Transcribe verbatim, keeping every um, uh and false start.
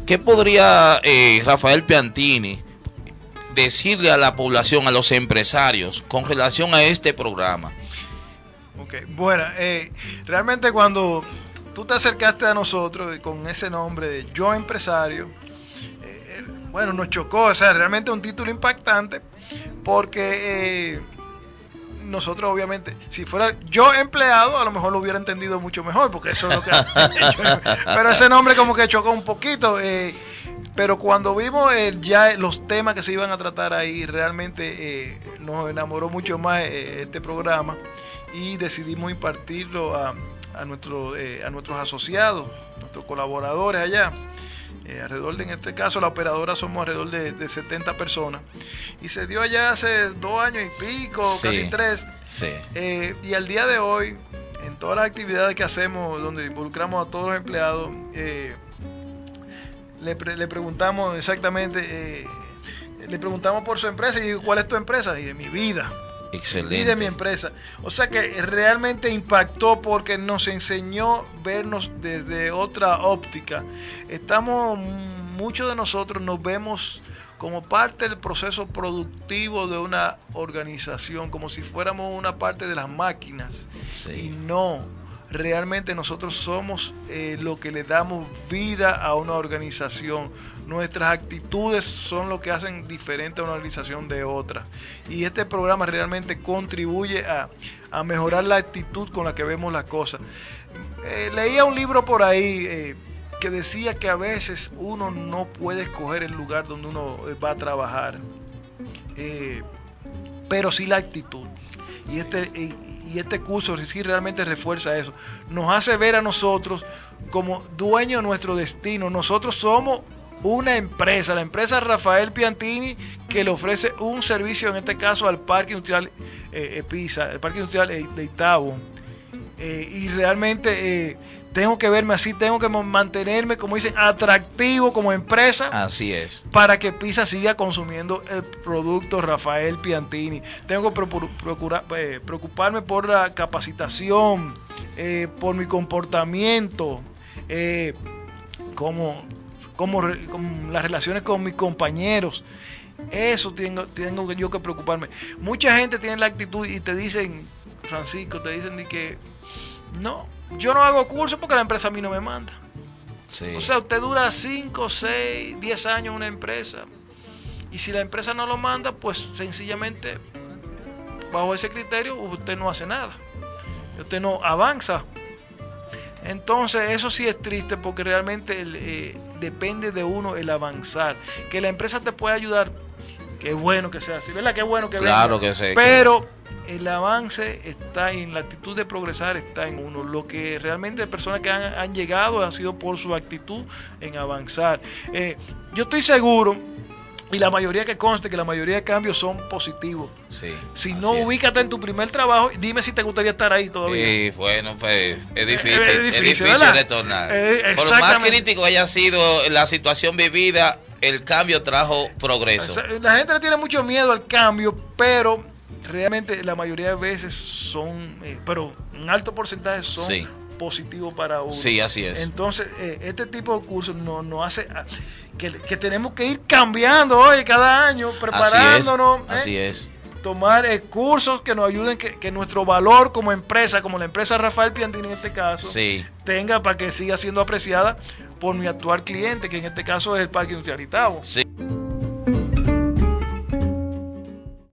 ¿qué podría eh, Rafael Piantini decirle a la población, a los empresarios, con relación a este programa? Ok, bueno, eh, realmente cuando tú te acercaste a nosotros con ese nombre de Yo Empresario, eh, bueno, nos chocó, o sea, realmente un título impactante, porque eh, nosotros obviamente, si fuera Yo Empleado, a lo mejor lo hubiera entendido mucho mejor, porque eso es lo que... pero ese nombre como que chocó un poquito, eh, pero cuando vimos eh, ya los temas que se iban a tratar ahí, realmente eh, nos enamoró mucho más eh, este programa, y decidimos impartirlo a, a, nuestro, eh, a nuestros asociados, nuestros colaboradores allá. Eh, alrededor de, en este caso, la operadora somos alrededor de, de setenta personas. Y se dio allá hace dos años y pico, sí, casi tres. Sí. Eh, y al día de hoy, en todas las actividades que hacemos, donde involucramos a todos los empleados, eh, le, pre, le preguntamos exactamente, eh, le preguntamos por su empresa, y digo, ¿cuál es tu empresa? Y de mi vida. Excelente. Y de mi empresa. O sea que realmente impactó, porque nos enseñó vernos desde otra óptica. Estamos, muchos de nosotros nos vemos como parte del proceso productivo de una organización, como si fuéramos una parte de las máquinas. Sí. Y no, realmente nosotros somos eh, lo que le damos vida a una organización. Nuestras actitudes son lo que hacen diferente a una organización de otra. Y este programa realmente contribuye a, a mejorar la actitud con la que vemos las cosas. Eh, leía un libro por ahí eh, que decía que a veces uno no puede escoger el lugar donde uno va a trabajar, eh, pero sí la actitud. Y este... Y, Y este curso sí realmente refuerza eso. Nos hace ver a nosotros como dueños de nuestro destino. Nosotros somos una empresa, la empresa Rafael Piantini, que le ofrece un servicio, en este caso al Parque Industrial eh, Episa, el Parque Industrial de Itabo. Eh, y realmente eh, tengo que verme así, tengo que mantenerme, como dicen, atractivo como empresa. Así es. Para que Pisa siga consumiendo el producto Rafael Piantini. Tengo que procurar, eh, preocuparme por la capacitación, eh, por mi comportamiento, eh, como, como, como las relaciones con mis compañeros. Eso tengo, tengo yo que preocuparme. Mucha gente tiene la actitud y te dicen, Francisco, te dicen de que no, yo no hago cursos porque la empresa a mí no me manda. Sí. O sea, usted dura cinco, seis, diez años en una empresa, y si la empresa no lo manda, pues sencillamente bajo ese criterio usted no hace nada, usted no avanza. Entonces eso sí es triste, porque realmente eh, depende de uno el avanzar. Que la empresa te puede ayudar, qué bueno que sea así, ¿verdad? Qué bueno que claro venga. Que sí. Pero el avance está en la actitud de progresar, está en uno. Lo que realmente personas que han, han llegado ha sido por su actitud en avanzar. Eh, yo estoy seguro, y la mayoría que conste, que la mayoría de cambios son positivos. Sí, si no, ubícate en tu primer trabajo, dime si te gustaría estar ahí todavía. Sí, bueno, pues es difícil, es, es difícil, es difícil retornar. Eh, por lo más crítico haya sido la situación vivida, el cambio trajo progreso. La gente le tiene mucho miedo al cambio, pero realmente la mayoría de veces son, eh, pero un alto porcentaje son sí. positivos para uno. Sí, así es. Entonces, eh, este tipo de cursos nos no hace que, que tenemos que ir cambiando hoy cada año, preparándonos. Así eh, es. Así es. Tomar eh, cursos que nos ayuden, que, que nuestro valor como empresa, como la empresa Rafael Piantini en este caso, sí. tenga, para que siga siendo apreciada por mi actual cliente, que en este caso es el Parque Industrial Itabo. Sí.